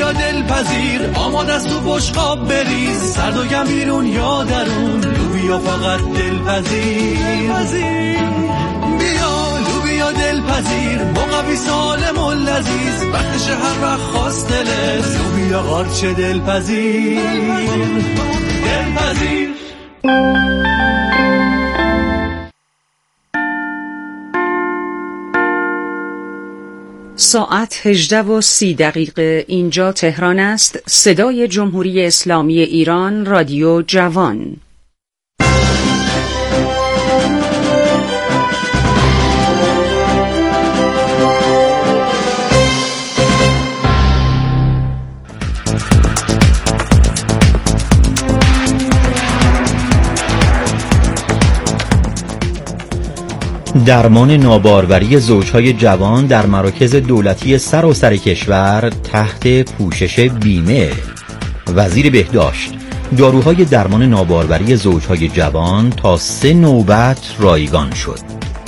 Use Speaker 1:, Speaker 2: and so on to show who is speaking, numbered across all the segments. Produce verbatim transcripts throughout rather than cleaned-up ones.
Speaker 1: لوبیا دلپذیر آماده است تو بشقاب بریز، سرد و گمبیرون یا درون لوبیا فقط دلپذیر. بیا لوبیا دلپذیر مقوی سالم و لذیذ، وقتش هر وقت خواست دلت لوبیا قارچ دلپذیر. دلپذیر
Speaker 2: ساعت هجده و سی دقیقه اینجا تهران است. صدای جمهوری اسلامی ایران، رادیو جوان.
Speaker 3: درمان ناباروری زوجهای جوان در مراکز دولتی سراسر کشور تحت پوشش بیمه. وزیر بهداشت: داروهای درمان ناباروری زوجهای جوان تا سه نوبت رایگان شد.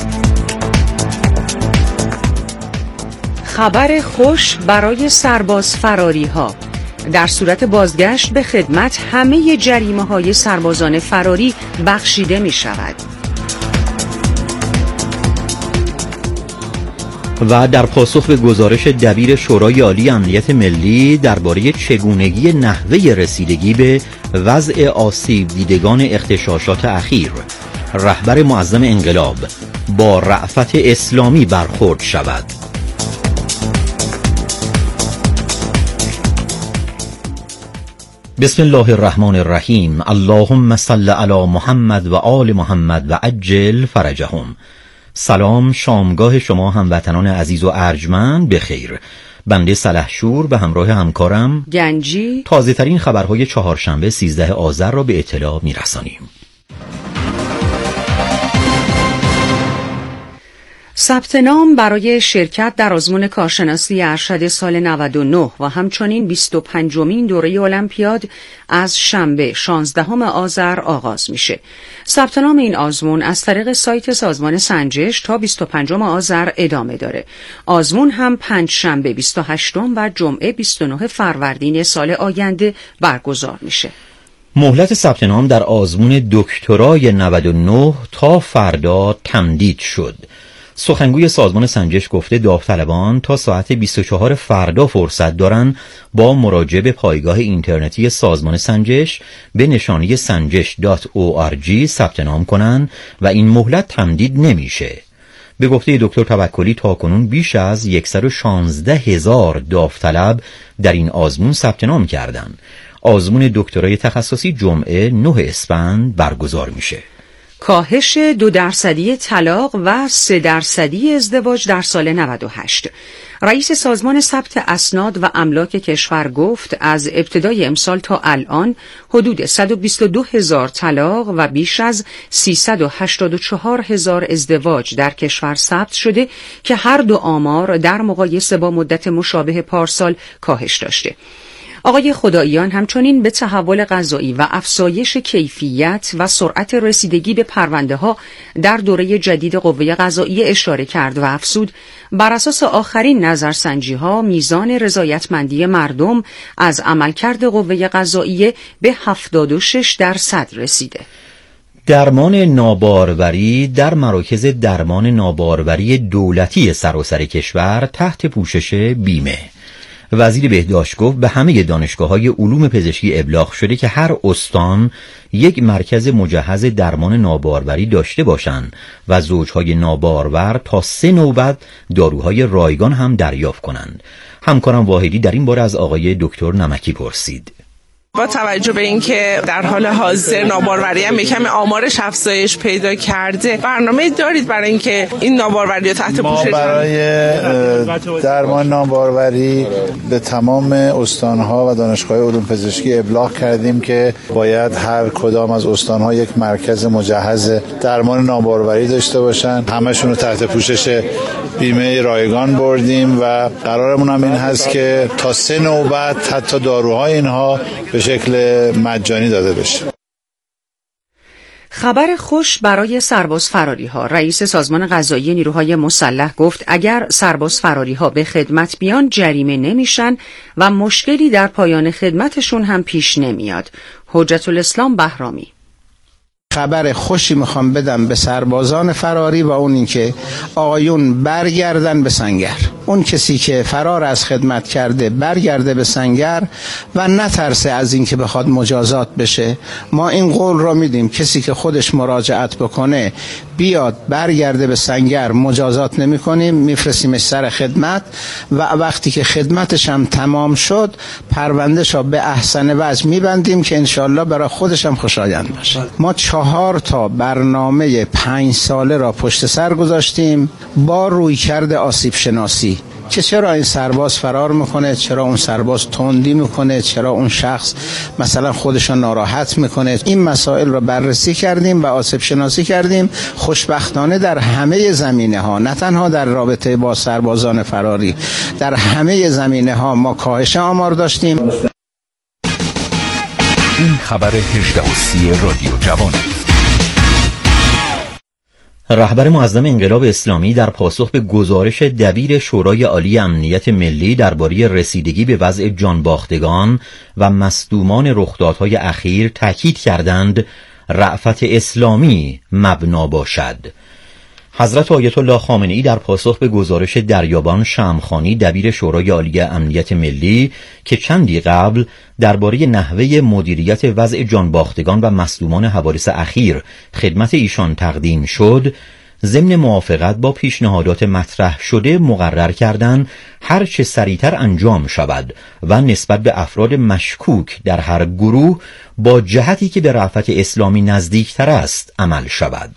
Speaker 2: خبر خوش برای سرباز فراری ها: در صورت بازگشت به خدمت همه جریمه های سربازان فراری بخشیده می شود.
Speaker 3: و در پاسخ به گزارش دبیر شورای عالی امنیت ملی درباره چگونگی نحوه رسیدگی به وضع آسیب دیدگان اغتشاشات اخیر، رهبر معظم انقلاب با رأفت اسلامی برخورد شود. بسم الله الرحمن الرحیم. اللهم صل علی محمد و آل محمد و عجل فرجهم. سلام، شامگاه شما هموطنان عزیز و ارجمند بخیر. بنده سلحشور به همراه همکارم
Speaker 2: گنجی
Speaker 3: تازه ترین خبرهای چهارشنبه سیزده آذر را به اطلاع میرسانیم.
Speaker 2: ثبت نام برای شرکت در آزمون کارشناسی ارشد سال نود و نه و همچنین بیست و پنجمین دوره المپیاد از شنبه شانزدهم آذر آغاز میشه. ثبت نام این آزمون از طریق سایت سازمان سنجش تا بیست و پنجم آذر ادامه داره. آزمون هم پنج شنبه بیست و هشتم و جمعه بیست و نهم فروردین سال آینده برگزار میشه.
Speaker 3: مهلت ثبت نام در آزمون دکترای نود و نه تا فردا تمدید شد. سخنگوی سازمان سنجش گفته داوطلبان تا ساعت بیست و چهار فردا فرصت دارن با مراجعه به پایگاه اینترنتی سازمان سنجش به نشانی سنجش دات او آر جی ثبت نام کنن و این مهلت تمدید نمیشه. به گفته دکتر توکلی تاکنون بیش از صد و شانزده هزار داوطلب در این آزمون ثبت نام کردند. آزمون دکترای تخصصی جمعه نه اسفند برگزار میشه.
Speaker 2: کاهش دو درصدی طلاق و سه درصدی ازدواج در سال نود و هشت. رئیس سازمان ثبت اسناد و املاک کشور گفت از ابتدای امسال تا الان حدود صد و بیست و دو هزار طلاق و بیش از سیصد و هشتاد و چهار هزار ازدواج در کشور ثبت شده که هر دو آمار در مقایسه با مدت مشابه پارسال کاهش داشته. آقای خداییان همچنین به تحول قضایی و افزایش کیفیت و سرعت رسیدگی به پرونده ها در دوره جدید قوه قضاییه اشاره کرد و افزود بر اساس آخرین نظرسنجی ها میزان رضایتمندی مردم از عملکرد قوه قضاییه به هفتاد و شش درصد رسیده.
Speaker 3: درمان ناباروری در مراکز درمان ناباروری دولتی سراسر کشور تحت پوشش بیمه. وزیر بهداشت گفت به همه دانشگاه‌های علوم پزشکی ابلاغ شده که هر استان یک مرکز مجهز درمان ناباروری داشته باشند و زوجهای نابارور تا سه نوبت داروهای رایگان هم دریافت کنند. همکارم واحدی در این باره از آقای دکتر نمکی پرسید.
Speaker 4: با توجه به اینکه در حال حاضر ناباروری هم یکم آمارش افزایش پیدا کرده، برنامه دارید برای اینکه این ناباروری رو تحت
Speaker 5: ما
Speaker 4: پوشش
Speaker 5: برای درمان ناباروری به تمام استانها و دانشگاه علوم پزشکی ابلاغ کردیم که باید هر کدام از استانها یک مرکز مجهز درمان ناباروری داشته باشن. همشون رو تحت پوشش بیمه رایگان بردیم و قرارمون هم این هست که تا سه نوبت حتی داروهای اینها به شکل مجانی داده بشه.
Speaker 2: خبر خوش برای سرباز فراری ها. رئیس سازمان قضایی نیروهای مسلح گفت اگر سرباز فراری ها به خدمت بیان جریمه نمیشن و مشکلی در پایان خدمتشون هم پیش نمیاد. حجت الاسلام بهرامی:
Speaker 6: خبر خوشی میخوام بدم به سربازان فراری و اون اینکه آقایون برگردن به سنگر. اون کسی که فرار از خدمت کرده برگرده به سنگر و نترسه از اینکه بخواد مجازات بشه. ما این قول را میدیم کسی که خودش مراجعت بکنه بیاد برگرده به سنگر، مجازات نمی کنیم، میفرستیمش سر خدمت و وقتی که خدمتش هم تمام شد پروندهش را به احسن وجه میبندیم که انشالله برای خودش هم خوشایند باشه. ما چهار تا برنامه پنج ساله را پشت سر گذاشتیم با رویکرد آسیب شناسی که چرا این سرباز فرار میکنه، چرا اون سرباز تندی میکنه، چرا اون شخص مثلا خودشو ناراحت میکنه. این مسائل را بررسی کردیم و آسیب شناسی کردیم. خوشبختانه در همه زمینه ها، نه تنها در رابطه با سربازان فراری، در همه زمینه ها ما کاهش آمار داشتیم.
Speaker 7: این خبر هجده و سی رادیو جوان.
Speaker 3: رهبر معظم انقلاب اسلامی در پاسخ به گزارش دبیر شورای عالی امنیت ملی درباره رسیدگی به وضع جانباختگان و مصدومان رخدادهای اخیر تاکید کردند رأفت اسلامی مبنا باشد. حضرت آیت الله خامنه‌ای در پاسخ به گزارش دریابان شمخانی دبیر شورای عالی امنیت ملی که چندی قبل درباره نحوه مدیریت وضع جانباختگان و مصدومان حوادث اخیر خدمت ایشان تقدیم شد، ضمن موافقت با پیشنهادات مطرح شده مقرر کردند هر چه سریعتر انجام شود و نسبت به افراد مشکوک در هر گروه با جهتی که به رأفت اسلامی نزدیکتر است عمل شود.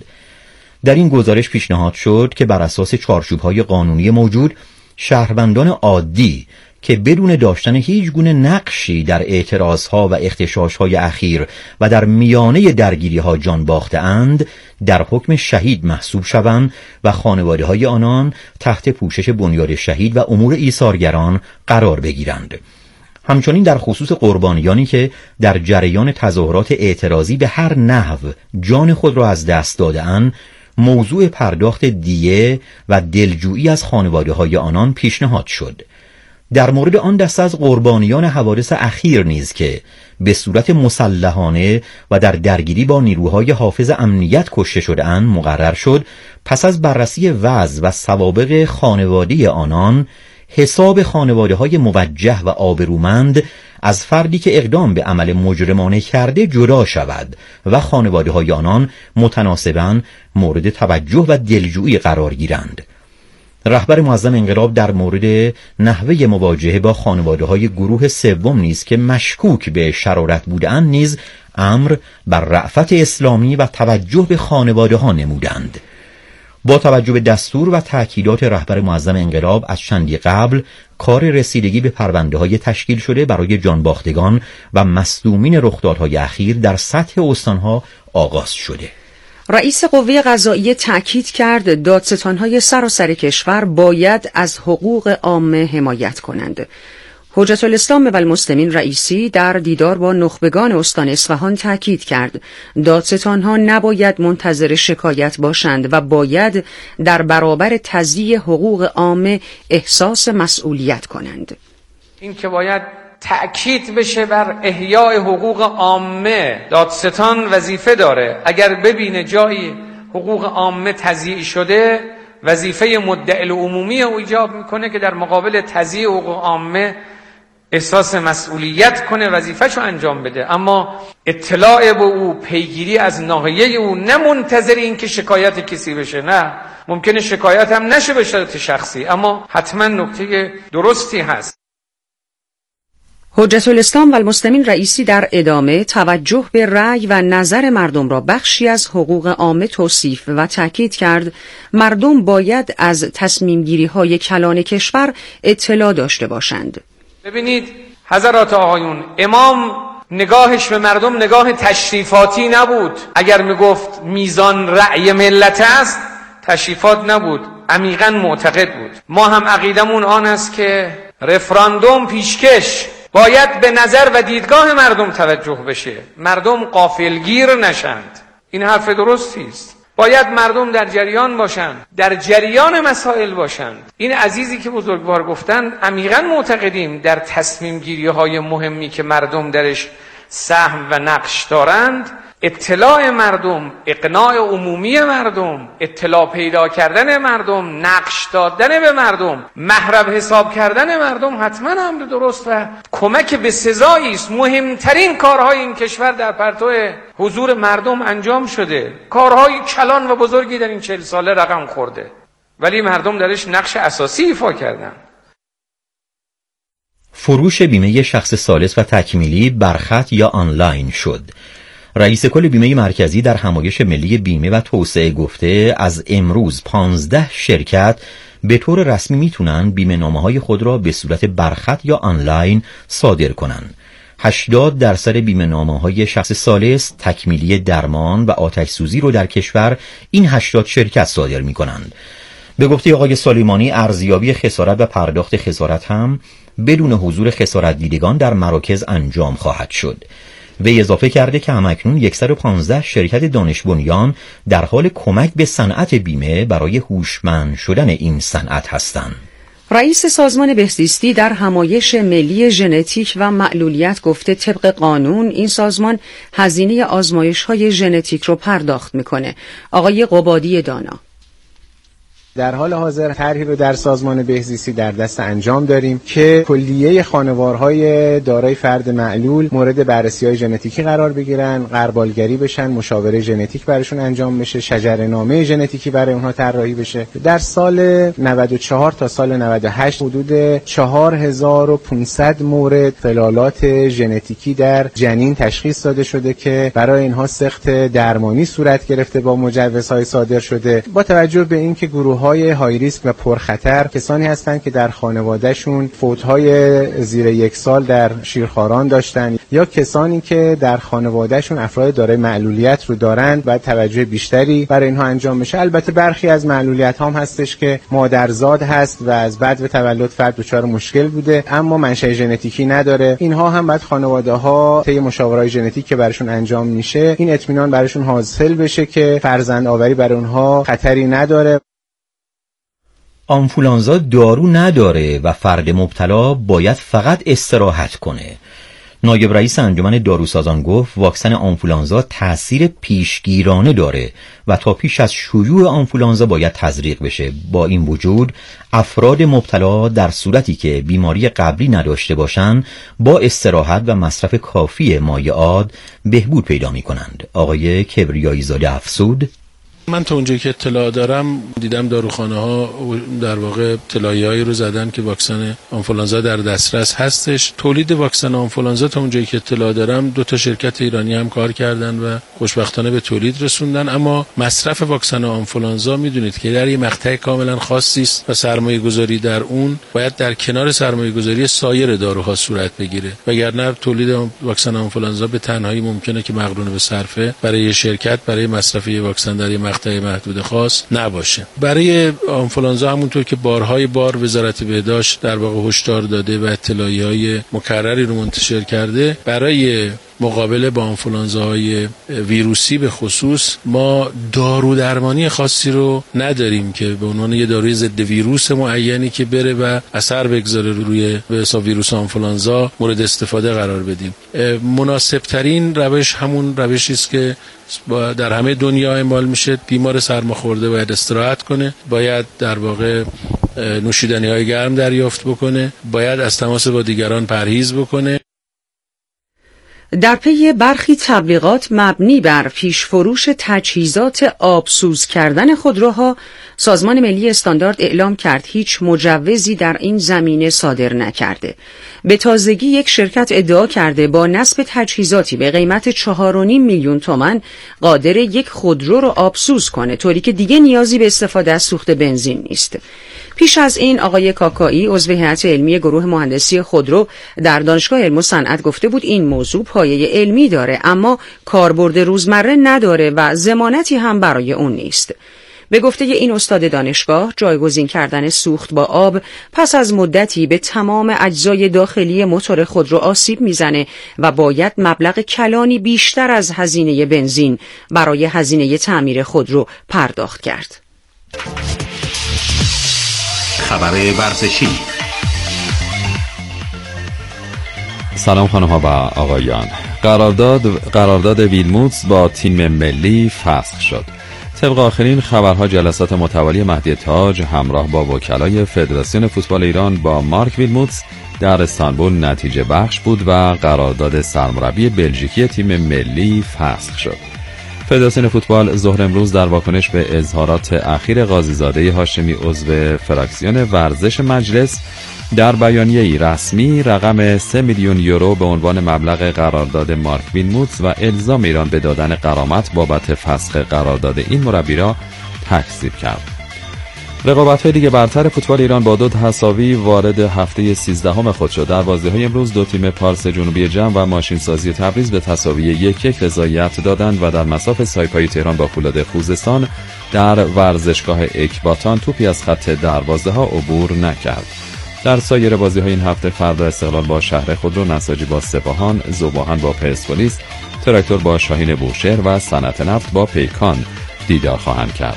Speaker 3: در این گزارش پیشنهاد شد که بر اساس چارچوب‌های قانونی موجود شهروندان عادی که بدون داشتن هیچ گونه نقشی در اعتراضها و اغتشاش‌های اخیر و در میانه درگیری‌ها جان باخته‌اند در حکم شهید محسوب شوند و خانواده‌های آنان تحت پوشش بنیاد شهید و امور ایثارگران قرار بگیرند. همچنین در خصوص قربانیانی که در جریان تظاهرات اعتراضی به هر نحو جان خود را از دست داده‌اند موضوع پرداخت دیه و دلجویی از خانواده‌های آنان پیشنهاد شد. در مورد آن دسته از قربانیان حوادث اخیر نیز که به صورت مسلحانه و در درگیری با نیروهای حافظ امنیت کشته شده‌اند مقرر شد پس از بررسی وضع و سوابق خانواده آنان حساب خانواده‌های موجه و آبرومند از فردی که اقدام به عمل مجرمانه کرده جدا شود و خانواده‌های آنان متناسباً مورد توجه و دلجویی قرار گیرند. رهبر معظم انقلاب در مورد نحوه مواجهه با خانواده‌های گروه سوم نیز که مشکوک به شرارت بودند نیز امر بر رأفت اسلامی و توجه به خانواده‌ها نمودند. با توجه به دستور و تأکیدات رهبر معظم انقلاب از چندی قبل کار رسیدگی به پرونده‌های تشکیل شده برای جانباختگان و مصدومین رخدادهای اخیر در سطح استانها آغاز شده.
Speaker 2: رئیس قوه قضاییه تأکید کرد دادستان‌های سراسر کشور باید از حقوق عامه حمایت کنند. حجت الاسلام و المسلمین رئیسی در دیدار با نخبگان استان اصفهان تأکید کرد دادستان‌ها نباید منتظر شکایت باشند و باید در برابر تضییع حقوق عامه احساس مسئولیت کنند.
Speaker 8: این که باید تأکید بشه بر احیای حقوق عامه. دادستان وظیفه داره اگر ببینه جایی حقوق عامه تضییع شده وظیفه مدعی العمومی او ایجاب میکنه که در مقابل تضییع حقوق عامه احساس مسئولیت کنه، وظیفه‌شو انجام بده. اما اطلاع به او، پیگیری از ناحیه او، نه منتظر این که شکایت کسی بشه. نه، ممکنه شکایت هم نشه به صورت شخصی، اما حتما نکته درستی هست.
Speaker 2: حجت الاسلام و المسلمین رئیسی در ادامه توجه به رأی و نظر مردم را بخشی از حقوق عامه توصیف و تأکید کرد مردم باید از تصمیم گیری های کلان کشور اطلاع داشته باشند.
Speaker 8: ببینید حضرات آقایون، امام نگاهش به مردم نگاه تشریفاتی نبود. اگر میگفت میزان رأی ملت است تشریفات نبود، عمیقاً معتقد بود. ما هم عقیدمون آن است که رفراندوم پیشکش باید به نظر و دیدگاه مردم توجه بشه، مردم غافلگیر نشند. این حرف درستی است. باید مردم در جریان باشند، در جریان مسائل باشند. این عزیزی که بزرگوار گفتن، عمیقاً معتقدیم در تصمیم گیری های مهمی که مردم درش سهم و نقش دارند، اطلاع مردم، اقناع عمومی مردم، اطلاع پیدا کردن مردم، نقش دادن به مردم، محرم حساب کردن مردم حتما امر درست و کمک به سزایی است. مهمترین کارهای این کشور در پرتو حضور مردم انجام شده. کارهای کلان و بزرگی در این چهل ساله رقم خورده، ولی مردم درش نقش اساسی ایفا کردن.
Speaker 3: فروش بیمه شخص ثالث و تکمیلی برخط یا آنلاین شد. رئیس کل بیمه مرکزی در همایش ملی بیمه و توسعه گفته از امروز پانزده شرکت به طور رسمی میتونن بیمه نامه های خود را به صورت برخط یا آنلاین صادر کنن. هشتاد درصد بیمه نامه های شخص ثالث، تکمیلی درمان و آتش سوزی رو در کشور این هشتاد شرکت صادر میکنند. به گفته آقای سلیمانی ارزیابی خسارت و پرداخت خسارت هم بدون حضور خسارت دیدگان در مراکز انجام خواهد شد. وی اضافه کرده که همکنون صد و پانزده شرکت دانش بنیان در حال کمک به صنعت بیمه برای هوشمند شدن این صنعت هستند.
Speaker 2: رئیس سازمان بهزیستی در همایش ملی ژنتیک و معلولیت گفته طبق قانون این سازمان هزینه آزمایش‌های ژنتیک رو پرداخت میکنه. آقای قبادی دانا:
Speaker 9: در حال حاضر طرحی رو در سازمان بهزیستی در دست انجام داریم که کلیه خانوارهای دارای فرد معلول مورد بررسی‌های ژنتیکی قرار بگیرن، غربالگری بشن، مشاوره ژنتیک براشون انجام بشه، شجره‌نامه ژنتیکی برای اونها طراحی بشه. در سال نود و چهار تا سال نود و هشت حدود چهار هزار و پانصد مورد اختلالات ژنتیکی در جنین تشخیص داده شده که برای اینها سخت درمانی صورت گرفته با مجوزهای صادر شده. با توجه به اینکه گروه های های ریسک و پرخطر کسانی هستند که در خانوادهشون فوت‌های زیر یک سال در شیرخواران داشتن یا کسانی که در خانوادهشون افراد دارای معلولیت رو دارند و توجه بیشتری برای اینها انجام بشه. البته برخی از معلولیت هم هستش که مادرزاد هست و از بعد به تولد فرد دچار مشکل بوده اما منشأ ژنتیکی نداره. اینها هم بعد خانواده‌ها طی مشاوره‌های ژنتیک که براشون انجام میشه این اطمینان براشون حاصل بشه که فرزند آوری برای اونها خطری نداره.
Speaker 3: آنفولانزا دارو نداره و فرد مبتلا باید فقط استراحت کنه. نایب رئیس انجمن داروسازان گفت واکسن آنفولانزا تأثیر پیشگیرانه داره و تا پیش از شیوع آنفولانزا باید تزریق بشه. با این وجود افراد مبتلا در صورتی که بیماری قبلی نداشته باشند با استراحت و مصرف کافی مایعات بهبود پیدا می کنند. آقای کبریایی زاده افسود:
Speaker 10: من تا اونجایی که اطلاع دارم دیدم داروخانه ها در واقع اطلاعیه‌ای رو زدن که واکسن آنفولانزا در دسترس هستش. تولید واکسن آنفولانزا تا اونجایی که اطلاع دارم دو تا شرکت ایرانی هم کار کردن و خوشبختانه به تولید رسوندن، اما مصرف واکسن آنفولانزا میدونید که در یه مقطع کاملا خاصی است و سرمایه گذاری در اون باید در کنار سرمایه گذاری سایر داروها صورت بگیره، وگرنه تولید واکسن آنفولانزا به تنهایی ممکنه که مقرون به صرفه برای شرکت برای مصرف واکسن در مقطع محدود خاص نباشه. برای آنفولانزا همونطور که بارهای بار وزارت بهداشت در واقع هشدار داده و اطلاعیه‌های مکرری رو منتشر کرده، برای مقابله با آنفولانزاهای ویروسی به خصوص ما دارو درمانی خاصی رو نداریم که به عنوان یه داروی ضد ویروس معینی که بره و اثر بگذاره روی به حساب ویروس آنفولانزا مورد استفاده قرار بدیم. مناسب ترین روش همون روشی است که در همه دنیا اعمال میشه. بیمار سرماخورده باید استراحت کنه، باید در واقع نوشیدنی‌های گرم دریافت بکنه، باید از تماس با دیگران پرهیز بکنه.
Speaker 2: در پی برخی تبلیغات مبنی بر پیشفروش تجهیزات آبسوز کردن خودروها، سازمان ملی استاندارد اعلام کرد هیچ مجوزی در این زمینه صادر نکرده. به تازگی یک شرکت ادعا کرده با نصب تجهیزاتی به قیمت چهار و نیم میلیون تومان قادر یک خودرو رو آبسوز کنه، طوری که دیگه نیازی به استفاده از سوخت بنزین نیست. پیش از این آقای کاکایی عضو هیئت علمی گروه مهندسی خودرو در دانشگاه علم و صنعت گفته بود این موضوع پایه علمی داره اما کاربرد روزمره نداره و ضمانتی هم برای اون نیست. به گفته این استاد دانشگاه، جایگزین کردن سوخت با آب پس از مدتی به تمام اجزای داخلی موتور خودرو آسیب میزنه و باید مبلغ کلانی بیشتر از هزینه بنزین برای هزینه تعمیر خودرو پرداخت کرد.
Speaker 7: خبر ورزشی.
Speaker 11: سلام خانم ها و آقایان. قرارداد قرارداد ویلموتس با تیم ملی فسخ شد. طبق آخرین خبرها جلسات متوالی مهدی تاج همراه با وکلای فدراسیون فوتبال ایران با مارک ویلموتس در استانبول نتیجه بخش بود و قرارداد سرمربی بلژیکی تیم ملی فسخ شد. فدراسیون فوتبال ظهر امروز در واکنش به اظهارات اخیر قاضیزاده هاشمی عضو فراکسیون ورزش مجلس در بیانیه‌ای رسمی رقم سه میلیون یورو به عنوان مبلغ قرارداد مارک ویلموتس و الزام ایران به دادن غرامت بابت فسخ قرارداد این مربی را تکذیب کرد. رقابت‌های لیگ برتر فوتبال ایران با دو تساوی وارد هفته سیزدهم خود شد. در بازی‌های امروز دو تیم پارس جنوبی جم و ماشینسازی تبریز به تساوی یک یک رضایت دادند و در مصاف سایپای تهران با فولاد خوزستان در ورزشگاه اکباتان توپی از خط دروازه‌ها عبور نکرد. در سایر بازی‌های این هفته فردا استقلال با شهر خودرو، نساجی با سپاهان، ذوباهن با پرسپولیس، تراکتور با شاهین بوشهر و صنعت نفت با پیکان دیدار خواهند کرد.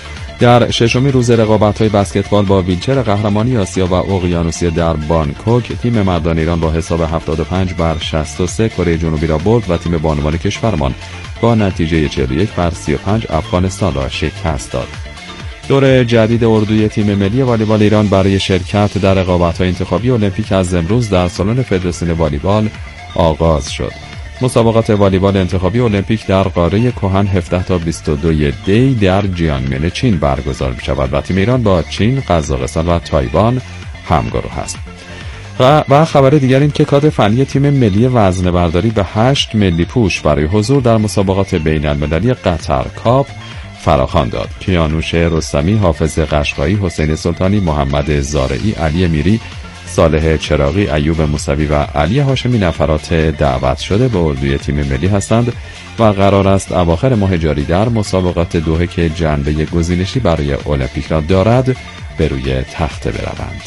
Speaker 11: در ششمین روز رقابت‌های بسکتبال با ویلچر قهرمانی آسیا و اقیانوسیه در بانکوک، تیم مردان ایران با حساب هفتاد و پنج بر شصت و سه کره جنوبی را برد و تیم بانوان کشورمان با نتیجه چهل و یک بر سی و پنج افغانستان را شکست داد. دور جدید اردوی تیم ملی والیبال ایران برای شرکت در رقابت‌های انتخابی المپیک از امروز در سالن فدراسیون والیبال آغاز شد. مسابقات والیبال انتخابی المپیک در قاره کهن هفده تا بیست و دو دی در جیانگمن چین برگزار می‌شود و تیم ایران با چین، قزاقستان و تایوان همگروه است. و, و خبر دیگر این که کادر فنی تیم ملی وزنه‌برداری به هشت ملی پوش برای حضور در مسابقات بین‌المللی قطر کاپ فراخوان داد. کیانوش رستمی، حافظ قشقایی، حسین سلطانی، محمد زارعی، علی میری، صالح چراغی، ایوب موسوی و علی هاشمی نفرات دعوت شده به اردوی تیم ملی هستند و قرار است اواخر ماه جاری در مسابقات دوحه که جنبه گزینشی برای المپیک را دارد به روی تخته بروند.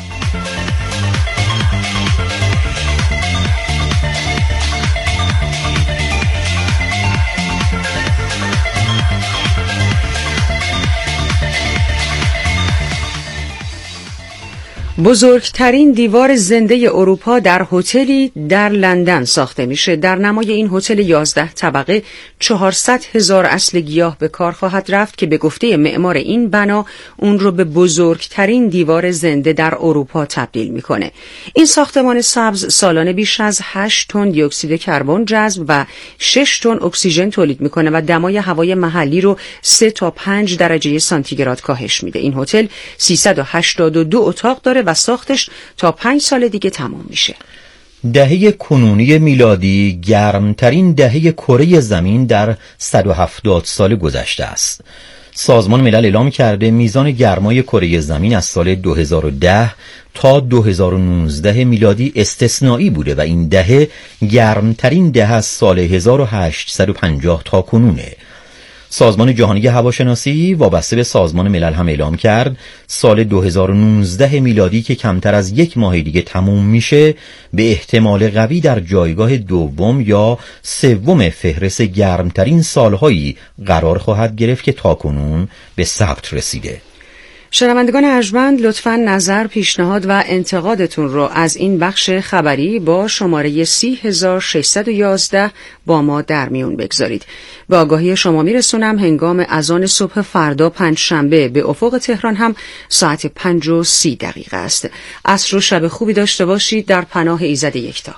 Speaker 2: بزرگترین دیوار زنده اروپا در هتلی در لندن ساخته میشه. در نمای این هتل یازده طبقه چهارصد هزار اصل گیاه به کار خواهد رفت که به گفته معمار این بنا اون رو به بزرگترین دیوار زنده در اروپا تبدیل میکنه. این ساختمان سبز سالانه بیش از هشت تن دی اکسید کربن جذب و شش تن اکسیژن تولید میکنه و دمای هوای محلی رو سه تا پنج درجه سانتیگراد کاهش میده. این هتل سیصد و هشتاد و دو اتاق داره و ساختش تا پنج سال دیگه تمام میشه.
Speaker 3: دهه کنونی میلادی گرمترین دهه کره زمین در صد و هفتاد سال گذشته است. سازمان ملل اعلام کرده میزان گرمای کره زمین از سال دو هزار و ده تا دو هزار و نوزده میلادی استثنایی بوده و این دهه گرمترین دهه از سال هزار و هشتصد و پنجاه تا کنونه. سازمان جهانی هواشناسی وابسته به سازمان ملل هم اعلام کرد سال دو هزار و نوزده میلادی که کمتر از یک ماه دیگه تموم میشه به احتمال قوی در جایگاه دوم یا سوم فهرست گرمترین سالهایی قرار خواهد گرفت که تاکنون به ثبت رسیده.
Speaker 2: شنوندگان ارجمند، لطفاً نظر، پیشنهاد و انتقادتون رو از این بخش خبری با شماره سی هزار و ششصد و یازده با ما در میون بگذارید. به آگاهی شما میرسونم هنگام اذان صبح فردا پنج شنبه به افق تهران هم ساعت پنج و سی دقیقه است. عصر و شب خوبی داشته باشید در پناه ایزد یکتا.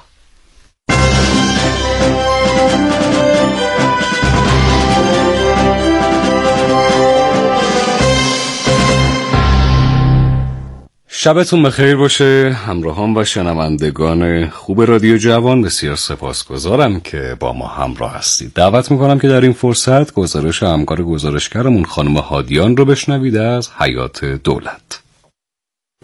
Speaker 12: شبتون بخیر باشه همراهان و شنوندگان خوب رادیو جوان. بسیار سپاسگزارم که با ما همراه هستید. دعوت میکنم که در این فرصت گزارش همکار گزارشگرمون خانم هادیان رو بشنوید از حیات دولت.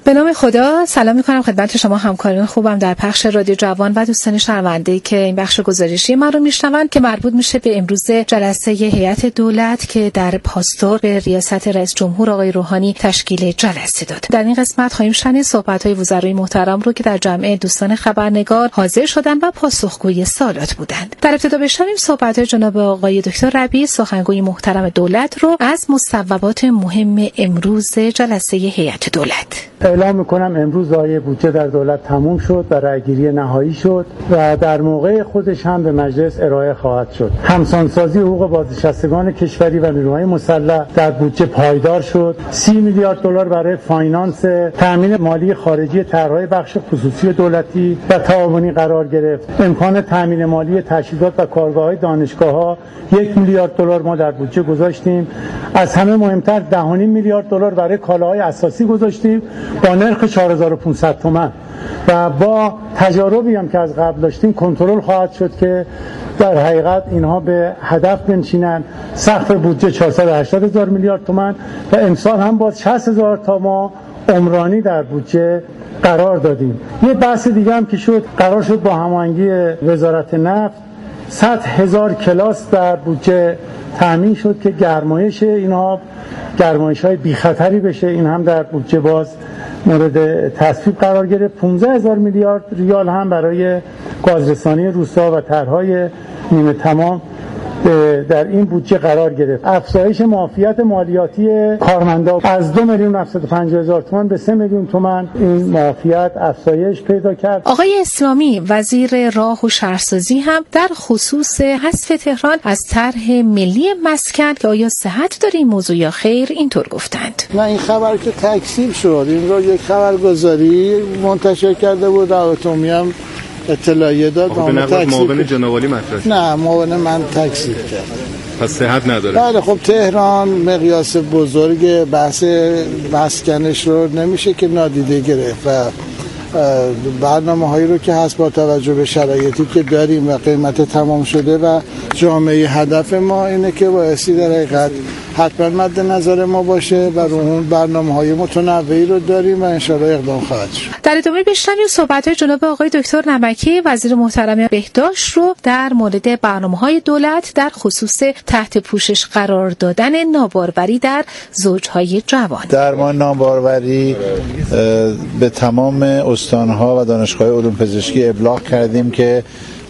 Speaker 13: به نام خدا سلام میکنم خدمت شما همکاران خوبم در پخش رادیو جوان و دوستان شنونده که این بخش گزارشی ما رو میشنوند که مربوط میشه به امروز جلسه هیئت دولت که در پاستور به ریاست رئیس جمهور آقای روحانی تشکیل جلسه داد. در این قسمت خواهیم شنید صحبت‌های وزرای محترم رو که در جمع دوستان خبرنگار حاضر شدند و پاسخگوی سوالات بودند. در ابتدا بشنویم صحبت‌های جناب آقای دکتر ربیع سخنگوی محترم دولت رو از مصوبات مهم امروز جلسه هیئت دولت.
Speaker 14: اعلام میکنم امروز لایحه بودجه در دولت تموم شد و رأیگیری نهایی شد و در موقع خودش هم به مجلس ارائه خواهد شد. همسانسازی حقوق بازنشستگان کشوری و نیروهای مسلح در بودجه پایدار شد. سی میلیارد دلار برای فاینانس تامین مالی خارجی طرح‌های بخش خصوصی دولتی و تعاونی قرار گرفت. امکان تامین مالی تجهیزات و کارگاه‌های دانشگاه‌ها یک میلیارد دلار ما در بودجه گذاشتیم. از همه مهمتر ده و نیم میلیارد دلار برای کالاهای اساسی گذاشتیم با نرخ چهار هزار و پانصد تومان و با تجاربی هم که از قبل داشتیم کنترل خواهد شد که در حقیقت اینها به هدف بنشینن. سقف بودجه چهارصد و هشتاد هزار میلیارد تومان و امسال هم باز شصت هزار تا ما عمرانی در بودجه قرار دادیم. یه بحث دیگه هم که شد قرار شد با هماهنگی وزارت نفت صد هزار کلاس در بودجه تامین شد که گرمایش اینها گرمایش‌های بی خطری بشه. این هم در بودجه باز مورد تصویب قرار گرفت. پانزده هزار میلیارد ریال هم برای گازرسانی روستا و طرح‌های نیمه تمام در این بودجه قرار گرفت. افزایش معافیت مالیاتی کارمندان از دو میلیون و هفتصد و پنجاه هزار تومان به سه میلیون تومان این معافیت افزایش پیدا کرد.
Speaker 13: آقای اسلامی وزیر راه و شهرسازی هم در خصوص حذف تهران از طرح ملی مسکن که آیا صحت داره این موضوع یا خیر اینطور گفتند.
Speaker 6: نه این خبر که تکذیب شد. این رو یک خبرگزاری منتشر کرده بود روابط عمومی هم اطلاعیه داد.
Speaker 15: به نقل معاون جناب عالی مطرح شد.
Speaker 6: نه معاون من تکذیب کرد.
Speaker 15: پس صحت نداره.
Speaker 6: بله خب تهران مقیاس بزرگ بحث مسکنش رو نمیشه که نادیده گرفت و برنامه هایی رو که هست با توجه به شرایطی که داریم و قیمت تمام شده و جامعه هدف ما اینه که بایستی در حقیقت حتما مد نظر ما باشه و رو اون برنامه های متنوعی رو داریم و انشاءالله اقدام خواهد شد.
Speaker 13: در ادامه بشنویم صحبت های جناب آقای دکتر نمکی وزیر محترم بهداشت رو در مورد برنامه های دولت در خصوص تحت پوشش قرار دادن ناباروری در زوجهای جوان.
Speaker 5: درمان ناباروری به تمام استانها و دانشگاه علوم پزشکی ابلاغ کردیم که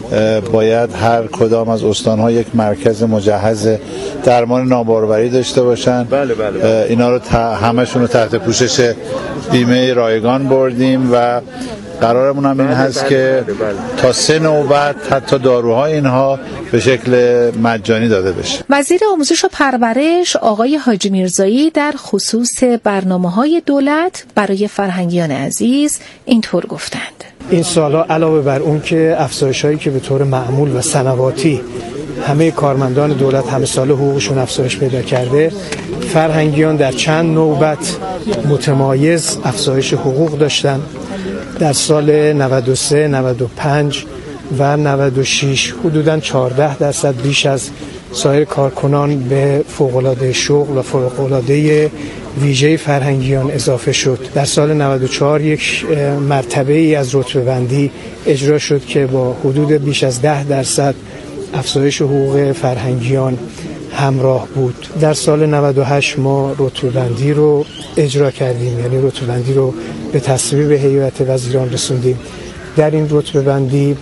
Speaker 5: باید هر کدام از استانها یک مرکز مجهز درمان ناباروری داشته باشن.
Speaker 15: بله بله.
Speaker 5: اینا رو همشون رو تحت پوشش بیمه رایگان بردیم و قرارمون هم این بله هست بله که بله بله. تا سه نوبت حتی داروهای اینها به شکل مجانی داده بشه.
Speaker 13: وزیر آموزش و پرورش آقای حاجی میرزایی در خصوص برنامه‌های دولت برای فرهنگیان عزیز اینطور گفتند.
Speaker 14: این سالا علاوه بر اون که افزایش‌هایی که به طور معمول و سنواتی همه کارمندان دولت همه سال حقوقشون افزایش پیدا کرده، فرهنگیان در چند نوبت متمایز افزایش حقوق داشتن. در سال نود و سه، نود و پنج و نود و شش حدوداً چهارده درصد بیش از سایر کارکنان به فوق‌العاده شغل و فوق‌العاده ویژه فرهنگیان اضافه شد. در سال نود و چهار یک مرتبه ای از رتبه بندی اجرا شد که با حدود بیش از ده درصد افزایش حقوق فرهنگیان همراه بود. در سال نود و هشت ما رتبه بندی رو اجرا کردیم، یعنی رتبه بندی رو به تصویب هیئت وزیران رسوندیم. در این رتبه بندی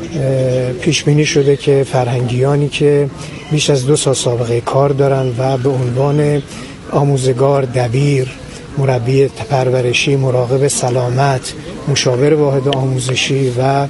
Speaker 14: پیش بینی شده که فرهنگیانی که بیش از دو سال سابقه کار دارن و به عنوان آموزگار، دبیر، مربی پرورشی، مراقب سلامت، مشاور واحد آموزشی و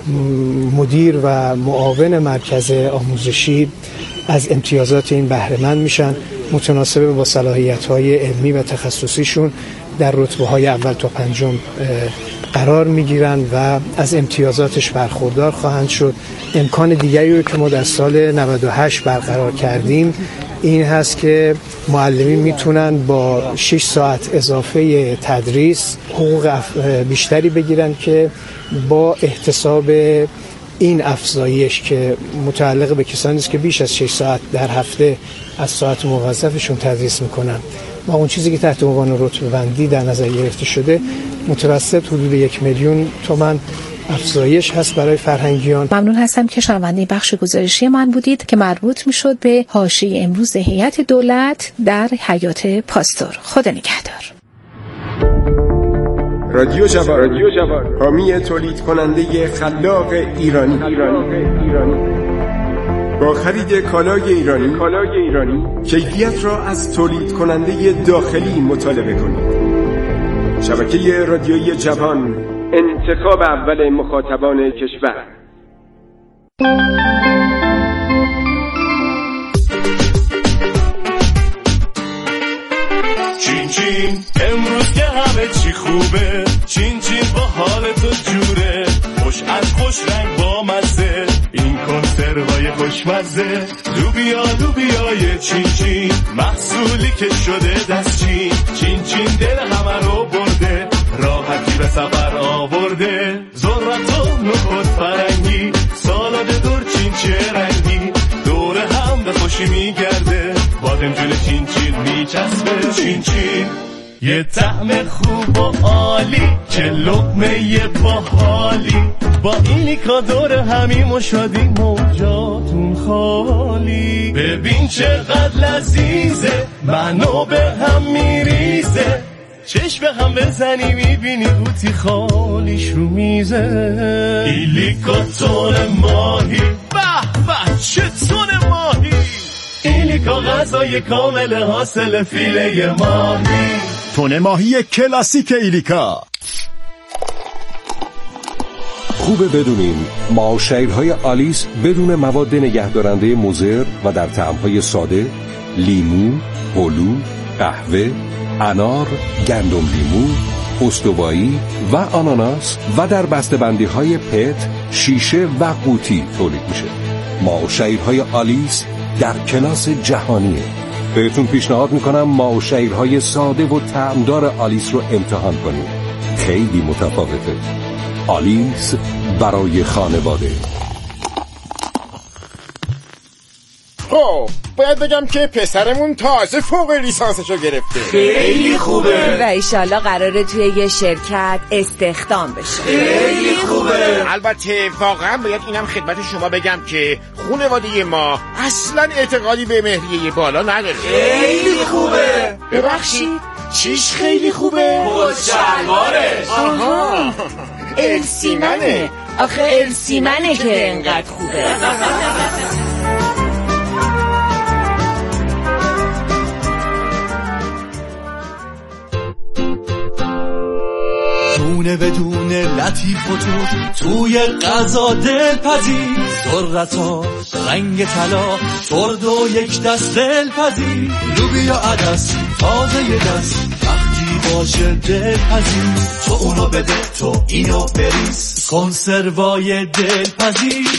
Speaker 14: مدیر و معاون مرکز آموزشی از امتیازات این بهره مند میشن، متناسب با صلاحیت‌های علمی و تخصصیشون در رتبه‌های اول تا پنجم قرار میگیرن و از امتیازاتش برخوردار خواهند شد. امکان دیگری رو که ما در سال نود و هشت برقرار کردیم این هست که معلمین میتونن با شش ساعت اضافه تدریس حقوق بیشتری بگیرن که با احتساب این افزایش که متعلق به کسانی است که بیش از شش ساعت در هفته از ساعت موظفشون تدریس میکنن با اون چیزی که تحت عنوان رتبه‌بندی در نظر گرفته شده متوسط حدود یک میلیون تومان افزایش هست برای فرهنگیان.
Speaker 13: ممنون هستم که شنونده بخش گزارشی من بودید که مربوط میشد به حاشیه امروز هیئت دولت در حیات پاستور. خدا نگهدار.
Speaker 16: رادیو جوان، رادیو جوان، حامی تولید کننده خلاق ایرانی. ایرانی. ایرانی. با خرید کالای ایرانی، کالای ایرانی، کیفیت را از تولید کننده داخلی مطالبه کنید. شبکه رادیویی جوان، انتخاب اول مخاطبان کشور.
Speaker 1: چین چین امروز که همه چی خوبه، چین چین با حال تو جوره، خوش از خوش رنگ با مزه، این کنسروهای خوشمزه، لوبیا لوبیای چین چین، محصولی که شده دست چین، چین چین دل همه رو برده، راحتی به سفر آورده، ذرت و نخود فرنگی، سالاد دور چین چه رنگی، دور هم به خوشی میگرده، بادمجون چین چین میچسبه، چین چین یه طعم خوب و عالی، چه لقمه یه باحالی، با ایلیکا دور همیم و شادی موجاتون خالی، ببین چقدر لذیذه، منو به هم میریزه، چشم به هم بزنی میبینی قوطی خالیش رو میزه، ایلیکا تون ماهی، به به چه تون ماهی، ایلیکا غذای کامل حاصل فیله ماهی،
Speaker 17: تون ماهی کلاسیک ایلیکا.
Speaker 18: خوبه بدونین معاشرهای آلیس بدون مواد نگهدارنده مضر و در طعم‌های ساده، لیمو، هلو، قهوه، انار، گندم لیمو، استوایی و آناناس و در بسته‌بندی‌های پت، شیشه و قوطی تولید میشه. معاشرهای آلیس در کلاس جهانیه. بهتون پیشنهاد میکنم معاشرهای ساده و طعمدار آلیس رو امتحان کنید. خیلی متفاوته. آلیس برای خانواده.
Speaker 19: خب باید بگم که پسرمون تازه فوق لیسانسشو گرفته.
Speaker 20: خیلی خوبه و ایشالله قراره توی یه شرکت استخدام بشه.
Speaker 19: خیلی خوبه. البته واقعا باید اینم خدمت شما بگم که خانواده ما اصلا اعتقادی به مهریه بالا نداره.
Speaker 20: خیلی خوبه.
Speaker 19: ببخشید چیش خیلی خوبه؟
Speaker 20: خود شلوارش.
Speaker 19: آها
Speaker 20: السیمنه. آخه السیمنه که انقدر خوبه.
Speaker 1: دونه بدونه لطیف و توت توی غذا دلپذیر، ذرتا رنگ طلا چرد و یک دست دلپذیر، لوبیا عدس تازه یه دست وقتی باشه دلپذیر، تو اونو بده تو اینو بریز، کنسروای دلپذیر.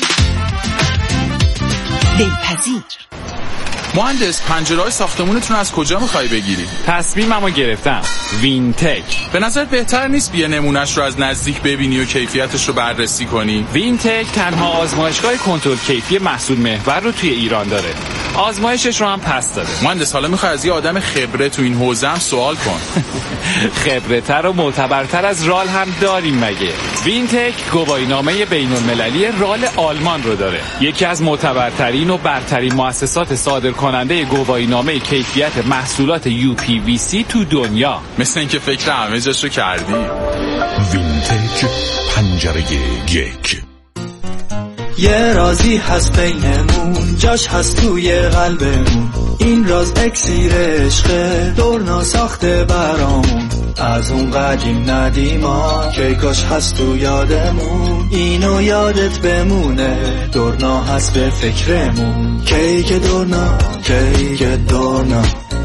Speaker 21: دلپذیر. مهندس پنجره‌های ساختمونتون از کجا می‌خوای بگیری؟
Speaker 22: تصمیممو گرفتم. وینتک.
Speaker 21: به نظر بهتر نیست بیا نمونهش رو از نزدیک ببینی و کیفیتش رو بررسی کنی؟
Speaker 22: وینتک تنها آزمایشگاه کنترل کیفی محصول محور رو توی ایران داره. آزمایشش رو هم پس داده.
Speaker 21: مهندس حالا می‌خوای از یه آدم خبره تو این حوزه هم سوال کن.
Speaker 22: خبره‌تر و معتبرتر از رال هم داریم مگه؟ وینتک گواهینامه بین‌المللی رال آلمان رو داره. یکی از معتبرترین و برترین مؤسسات صادر کننده گواهینامه کیفیت محصولات یو پی وی سی تو دنیا.
Speaker 21: مثل اینکه فکر همه جاشو کردی.
Speaker 17: وینتج پنجره یک.
Speaker 1: یه رازی هست بینمون، جاش هست توی قلبمون، این راز اکسیر عشقه دورنا ساخته برامون، از اون قدیم ندیما که کاش هست تو یادمون، اینو یادت بمونه دورنا هست به فکرمون، کیک دورنا کیک دورنا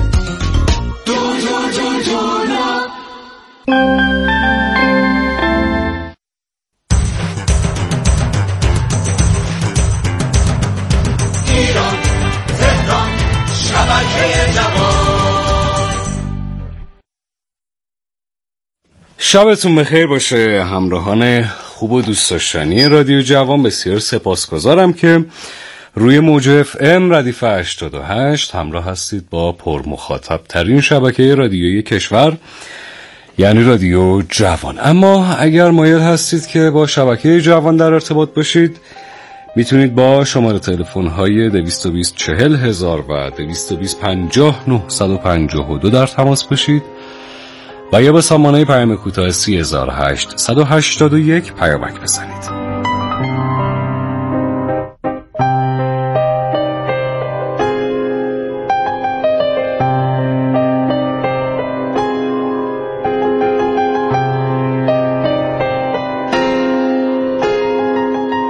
Speaker 1: دورنا دورنا. ایران تهران شبکه جوان.
Speaker 12: شبتون بخیر باشه همراهان خوب و دوست داشتنی رادیو جوان. بسیار سپاسگزارم که روی موج اف ام ردیف هشتاد و هشت همراه هستید با پرمخاطب ترین شبکه رادیویی کشور، یعنی رادیو جوان. اما اگر مایل هستید که با شبکه جوان در ارتباط باشید، میتونید با شماره تلفن های دویست و بیست چهل هزار و دویست و بیست پنجاه نهصد و پنجاه و دو در تماس باشید و یا به سامانه پیام کوتاه سی هزار و هشتصد و هشتاد و یک پیامک بزنید.